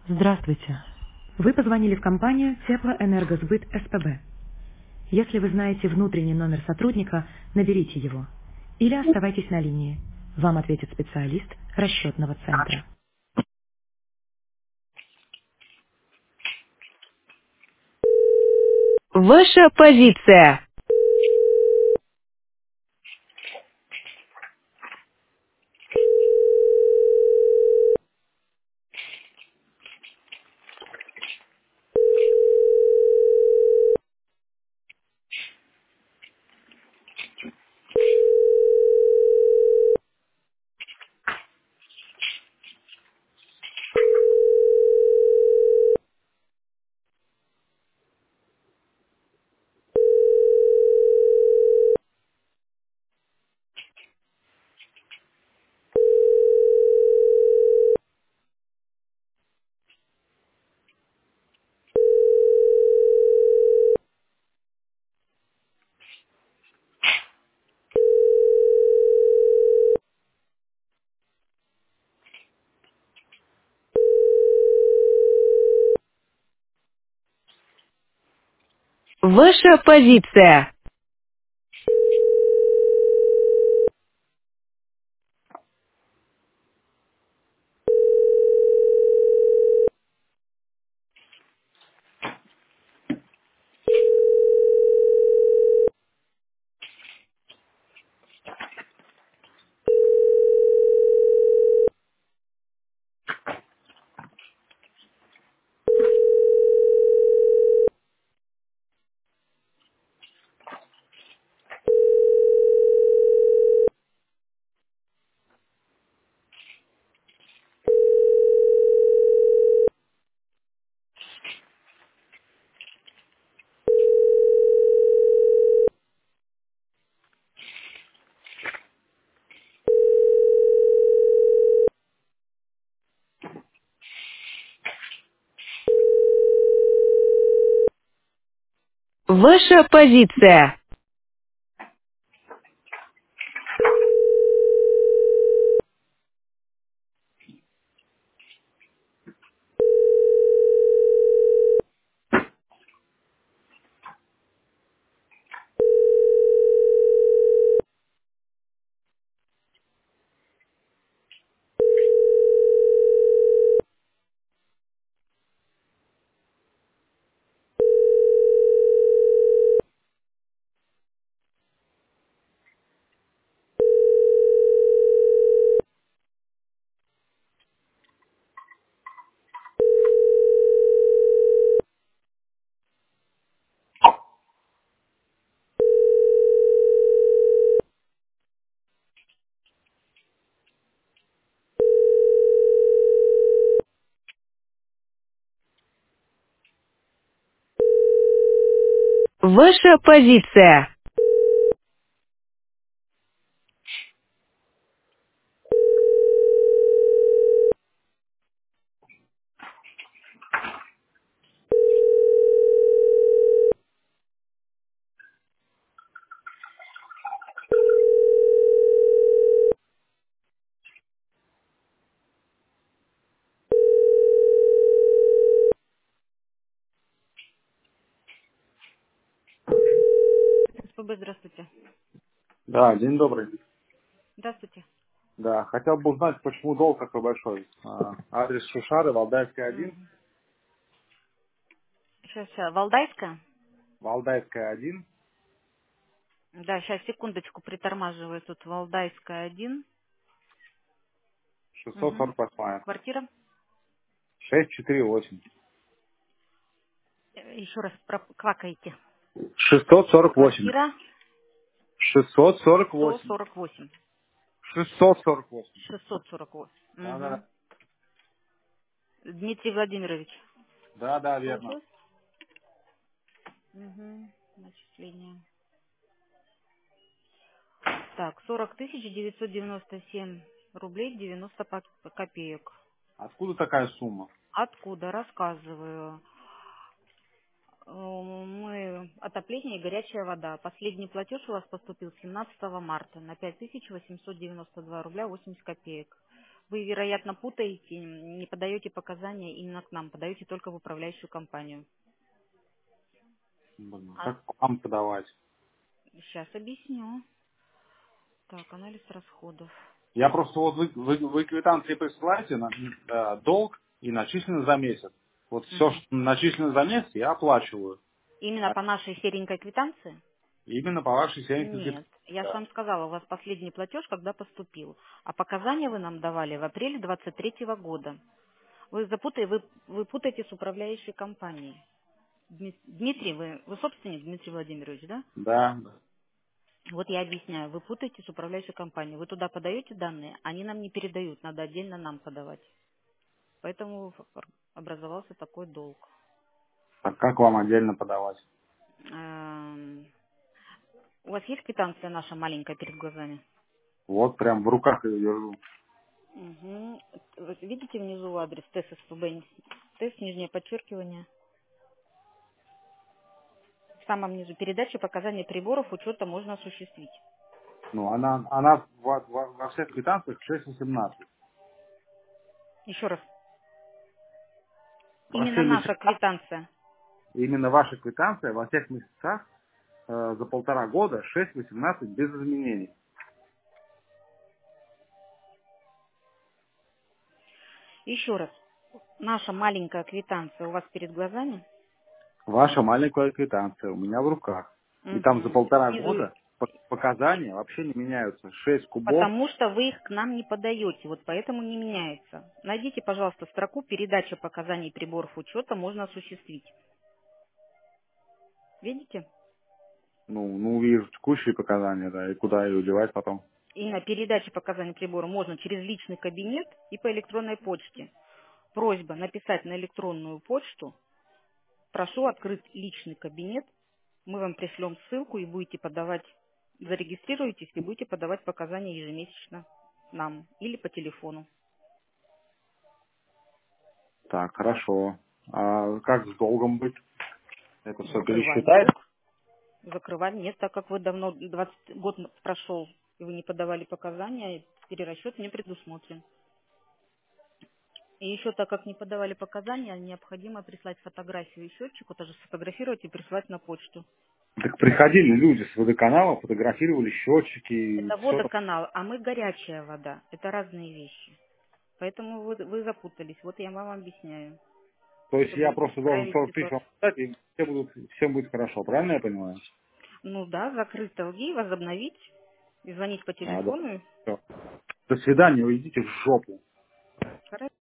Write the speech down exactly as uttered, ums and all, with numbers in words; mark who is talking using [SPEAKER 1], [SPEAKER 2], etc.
[SPEAKER 1] Здравствуйте. Вы позвонили в компанию Теплоэнергосбыт СПБ. Если вы знаете внутренний номер сотрудника, наберите его. Или оставайтесь на линии. Вам ответит специалист расчетного центра. Ваша позиция. Ваша позиция. Ваша позиция. Ваша позиция. СПБ, здравствуйте.
[SPEAKER 2] Да, день добрый.
[SPEAKER 1] Здравствуйте.
[SPEAKER 2] Да, хотел бы узнать, почему долг такой большой. А, адрес Шушары, Валдайская один,
[SPEAKER 1] Мгм. Сейчас, сейчас, Валдайская?
[SPEAKER 2] Валдайская один,
[SPEAKER 1] Да, сейчас, секундочку, притормаживаю. Тут Валдайская один.
[SPEAKER 2] шестьсот
[SPEAKER 1] Угу.
[SPEAKER 2] сорок восемь,
[SPEAKER 1] Квартира?
[SPEAKER 2] шестьсот сорок восемь.
[SPEAKER 1] Э, Еще раз про- квакаете.
[SPEAKER 2] шестьсот сорок восемь.
[SPEAKER 1] Квартира
[SPEAKER 2] шестьсот сорок
[SPEAKER 1] сто
[SPEAKER 2] восемь.
[SPEAKER 1] сорок восемь.
[SPEAKER 2] шестьсот сорок восемь.
[SPEAKER 1] шестьсот сорок восемь.
[SPEAKER 2] Да,
[SPEAKER 1] Угу.
[SPEAKER 2] да,
[SPEAKER 1] Дмитрий Владимирович.
[SPEAKER 2] да, да, верно.
[SPEAKER 1] Получилось? Угу. Начисление. Так, сорок тысяч девятьсот девяносто семь рублей девяносто по- копеек.
[SPEAKER 2] Откуда такая сумма?
[SPEAKER 1] Откуда? Рассказываю. Э, Мы отопление и горячая вода. Последний платеж у вас поступил семнадцатого марта на пять тысяч восемьсот девяносто два рубля восемьдесят копеек.
[SPEAKER 3] Вы, вероятно, путаете, не подаете показания именно к нам, подаете только в управляющую компанию.
[SPEAKER 2] Блин,
[SPEAKER 3] А
[SPEAKER 2] как к вам подавать?
[SPEAKER 3] сейчас объясню. Так, анализ расходов.
[SPEAKER 2] Я просто вот вы, вы, вы квитанции присылаете на э, долг и начислено за месяц. Вот все,
[SPEAKER 3] Мгм.
[SPEAKER 2] что начислено за месяц, я оплачиваю.
[SPEAKER 3] Именно
[SPEAKER 2] А
[SPEAKER 3] по нашей серенькой квитанции?
[SPEAKER 2] именно по вашей серенькой
[SPEAKER 3] Нет.
[SPEAKER 2] квитанции.
[SPEAKER 3] Я же
[SPEAKER 2] Да.
[SPEAKER 3] вам сказала, у вас последний платеж, когда поступил. А показания вы нам давали в апреле двадцать третьего года. Вы запутаете, вы, вы путаете с управляющей компанией. Дми- Дмитрий, вы, вы собственник, Дмитрий Владимирович, да?
[SPEAKER 2] Да.
[SPEAKER 3] Вот я объясняю, вы путаете с управляющей компанией. Вы туда подаете данные, они нам не передают, надо отдельно нам подавать. Поэтому образовался такой долг.
[SPEAKER 2] Так как вам отдельно подавать?
[SPEAKER 3] Эм, У вас есть квитанция наша маленькая перед глазами?
[SPEAKER 2] Вот прям в руках ее держу.
[SPEAKER 3] Угу. Вы видите внизу адрес тест СПБ? Тест, нижнее подчеркивание. В самом низу передачи показаний приборов учета можно осуществить.
[SPEAKER 2] Ну, она, она во, во- во всех квитанциях шесть восемнадцать.
[SPEAKER 3] Еще раз.
[SPEAKER 2] Во
[SPEAKER 3] Именно
[SPEAKER 2] всех
[SPEAKER 3] наша
[SPEAKER 2] месяцах,
[SPEAKER 3] квитанция.
[SPEAKER 2] именно ваша квитанция во всех месяцах э, за полтора года шесть восемнадцать без изменений.
[SPEAKER 3] Еще раз. Наша маленькая квитанция у вас перед глазами?
[SPEAKER 2] Ваша маленькая квитанция у меня в руках. И там за
[SPEAKER 3] Угу.
[SPEAKER 2] полтора
[SPEAKER 3] Снизу.
[SPEAKER 2] года по- показания вообще не меняются. Шесть кубов.
[SPEAKER 3] Потому что вы их к нам не подаете, вот поэтому не меняется. Найдите, пожалуйста, строку «Передача показаний приборов учета можно осуществить». Видите?
[SPEAKER 2] Ну, ну, вижу текущие показания, да, и куда ее девать потом.
[SPEAKER 3] Именно передача показаний прибора можно через личный кабинет и по электронной почте. Просьба написать на электронную почту «Прошу открыть личный кабинет». Мы вам пришлем ссылку и будете подавать, зарегистрируетесь и будете подавать показания ежемесячно нам или по телефону.
[SPEAKER 2] Так, хорошо. А как с долгом быть? Это все
[SPEAKER 3] Закрываем
[SPEAKER 2] пересчитать?
[SPEAKER 3] долг. Закрывать нет, так как вы давно, двадцать год прошел, и вы не подавали показания, перерасчет не предусмотрен. И еще так как не подавали показания, необходимо прислать фотографию и счетчику, тоже сфотографировать и прислать на почту.
[SPEAKER 2] Так приходили люди с водоканала, фотографировали счетчики,
[SPEAKER 3] Это
[SPEAKER 2] все.
[SPEAKER 3] водоканал, а мы горячая вода. Это разные вещи. Поэтому вы, вы запутались. Вот я вам объясняю,
[SPEAKER 2] То есть я
[SPEAKER 3] чтобы
[SPEAKER 2] просто должен
[SPEAKER 3] исправить
[SPEAKER 2] сорок тысяч вам
[SPEAKER 3] ситуацию.
[SPEAKER 2] дать, и все будут, всем будет хорошо. Правильно я понимаю?
[SPEAKER 3] Ну да, закрыть долги, возобновить, и звонить по
[SPEAKER 2] А, да.
[SPEAKER 3] телефону.
[SPEAKER 2] Всё. До свидания, уйдите в жопу.
[SPEAKER 3] Хорошо.